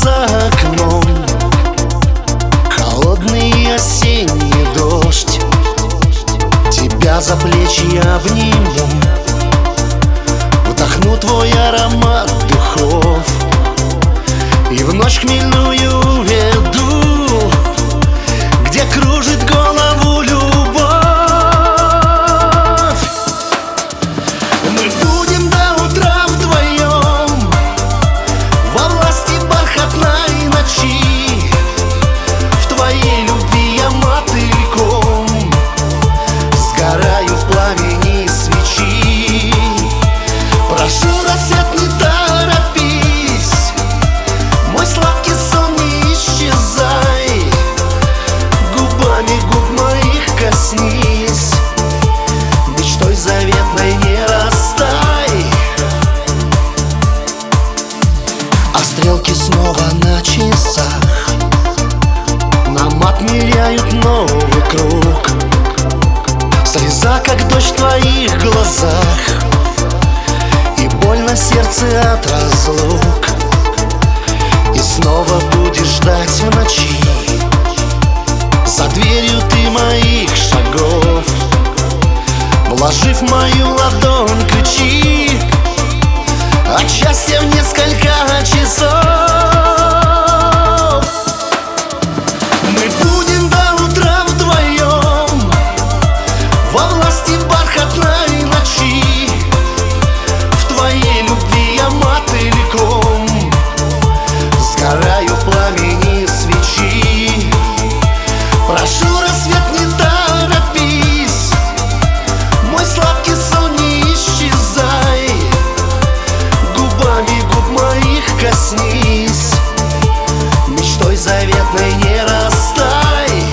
за окном, холодный осенний дождь. Тебя за плечи я обниму, вдохну твой аромат духов и в ночь хмельную веду, где кружит голову любовь. Мы будем до утра вдвоем во власти бархатной ночи. В твоей любви я мотыльком сгораю в пламени свечи. Прошу, рассвет, не торопись, мой сладкий сон, не исчезай, губами губ моих коснись, мечтой заветной не растай. А стрелки снова на часах нам отмеряют новый круг. Слеза, как дождь в твоих глазах, и больно сердце от разлук. И снова будешь ждать в ночи, за дверью ты моих шагов, вложив в мою ладонь ключи от счастья в несколько часов. Мы будем до утра вдвоем во власти бархатной ночи. В твоей любви я мотыльком сгораю в пламени свечи. Прошу, рассвет, не торопись, мой сладкий сон, не исчезай, губами губ моих коснись, мечтой заветной не растай.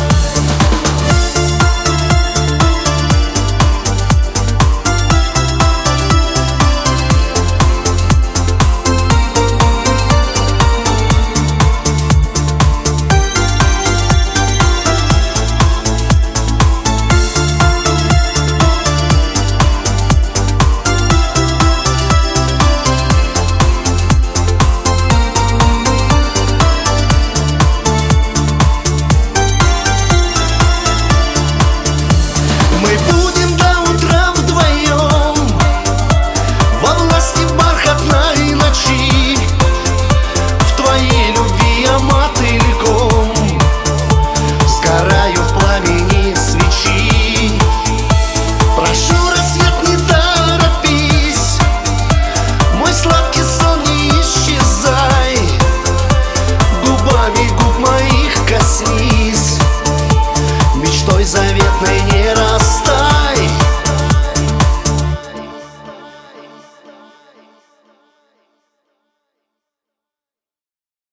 Мы будем до утра вдвоем во власти бархатной ночи. В твоей любви я мотыльком сгораю в пламени свечи. Прошу, рассвет, не торопись, мой сладкий сон, не исчезай, губами губ моих коснись,